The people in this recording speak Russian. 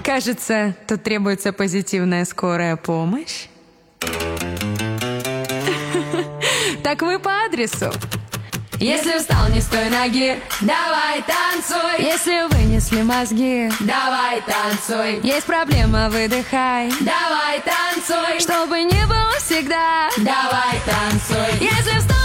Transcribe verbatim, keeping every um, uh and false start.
Кажется, тут требуется позитивная скорая помощь. Так вы по адресу. Если устал, не стой ноги, давай танцуй. Если вынесли мозги, давай танцуй. Есть проблема, выдыхай, давай танцуй. Чтобы не было всегда, давай танцуй. Если встал,